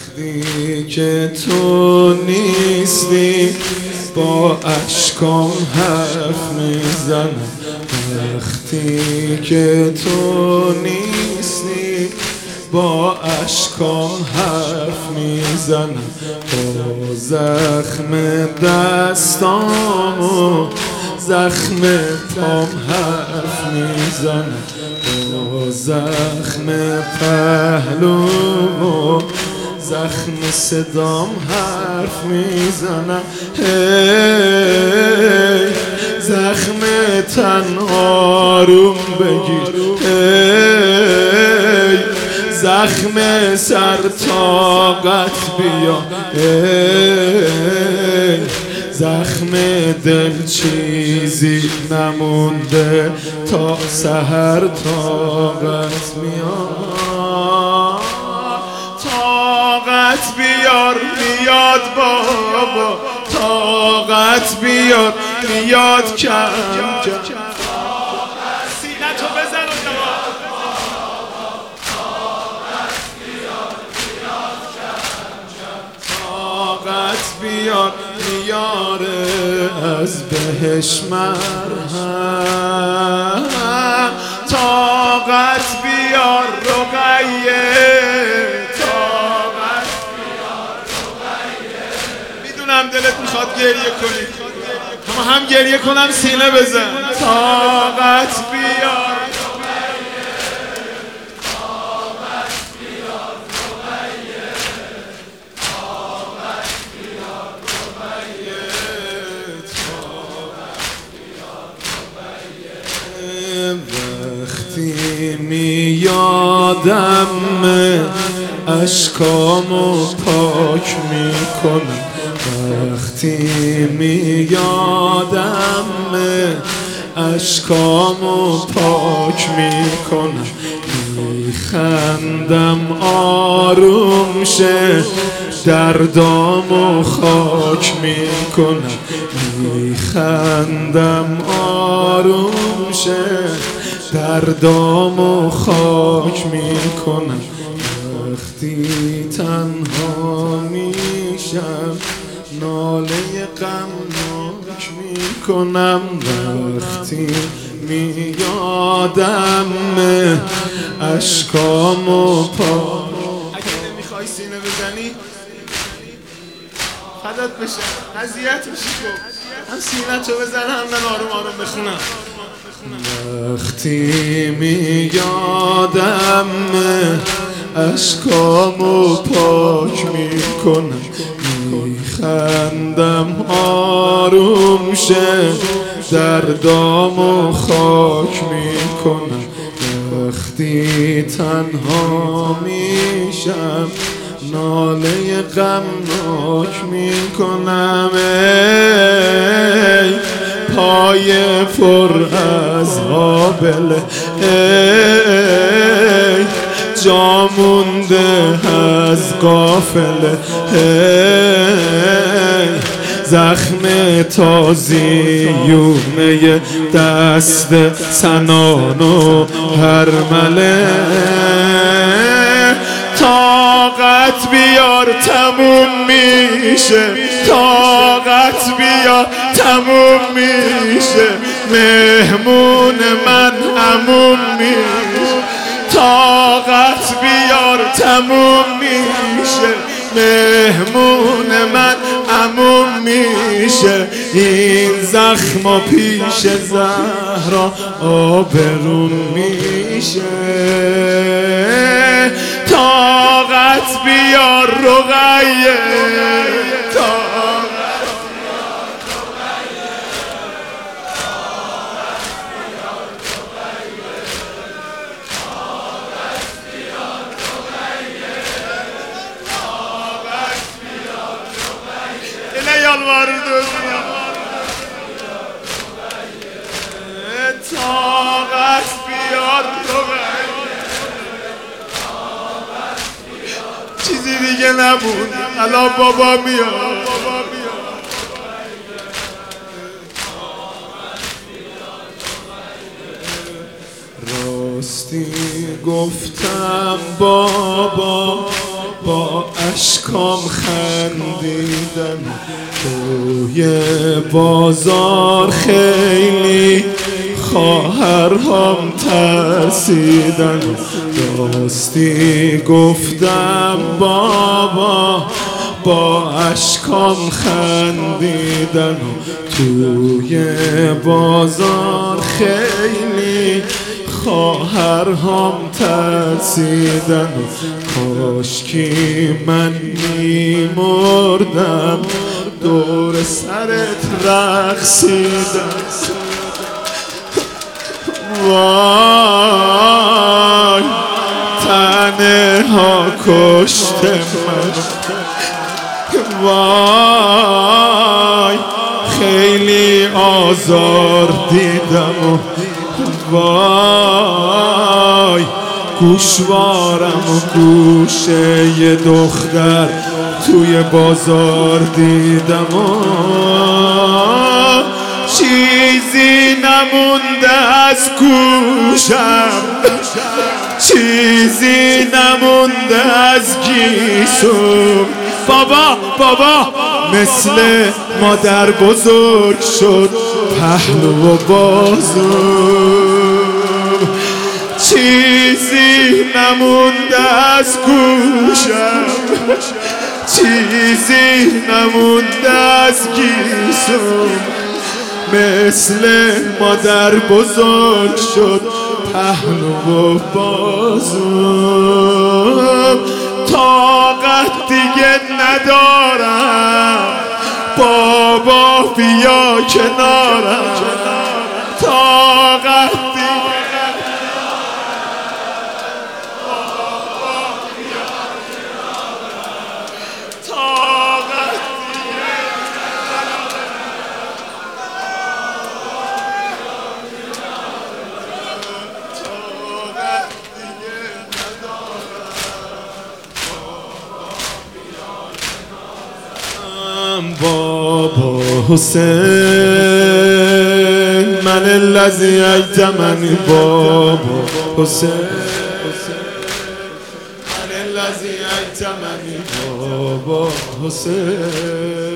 وقتی که تو نیستی با اشکام حرف میزنم، وقتی که تو نیستی با اشکام حرف میزنم، با زخم دستام و زخم پام حرف میزنم، با زخم پهلو و زخم صدام حرف میزنم. هی زخم تن آروم بگیر، هی زخم سر طاقت بیا، هی زخم دل چیزی نمونده تا سحر طاقت میاد، طاقت بیار میاد بابا، طاقت بیار میاد کم کم. سینه تو بزن و طاقت بیار میاره از بهش مرهم، طاقت بیار رقیه، طاقت بیار رقیه. میدونم دلت میخواد گریه کنی، اما هم گریه کنم سینه بزن. طاقت بیار وقتی میادم اشکامو پاک میکنم، وقتی میادم اشکامو پاک میکنم، میخندم آروم شه دردامو خاک میکنم، میخندم آروم شه دردامو خاک میکنم. وقتی تنها میشم ناله غمناک میکنم، وقتی میادم اشکامو پاک. اگه نمیخوای سینه بزنی فدات بشه، اذیت میشی، هم سینه تو بزن هم من آروم آروم بخونم. وقتی میادم اشکامو پاک میکنم، میخندم آروم شه دردامو خاک میکنم. وقتی تنها میشم ناله غمناک میکنم، ای پای پر از آبله، ای جا مونده از قافله، ای زخم تازیونه دست سنان و هرمله. طاقت بیار تموم میشه، طاقت بیار تموم میشه، مهمون من عموم میشه، طاقت بیار تموم میشه، مهمون من عموم میشه. این زخم پیش زهرا آبرون میشه، طاقت بیار رقیه، طاقت بیار چیزی دیگه نبود، الان بابا میاد. راستی گفتم بابا با اشکام خندیدن توی بازار خیلی خواهرهام ترسیدن راستی گفتم بابا با اشکام خندیدن توی بازار خیلی خواهرهام ترسیدن کاشکی من میمردم دور سرت رقصیدن وای تنها کشت من وای خیلی آزار دیدم و وای گوشوارم و گوشه یه دختر توی بازار دیدم و چیزی نمونده از گوشم چیزی نمونده از گیسم بابا مثل مادر بزرگ شد پهلو و بازم چیزی نمونده از گوشم چیزی نمونده از گیسم مثل مادر بزرگ شد پهلو و بازم طاقت دیگه ندارم بابا بیا کنارم طاقت دیگه بابا حسین من الذی ایتمنی بابا حسین من الذی ایتمنی بابا حسین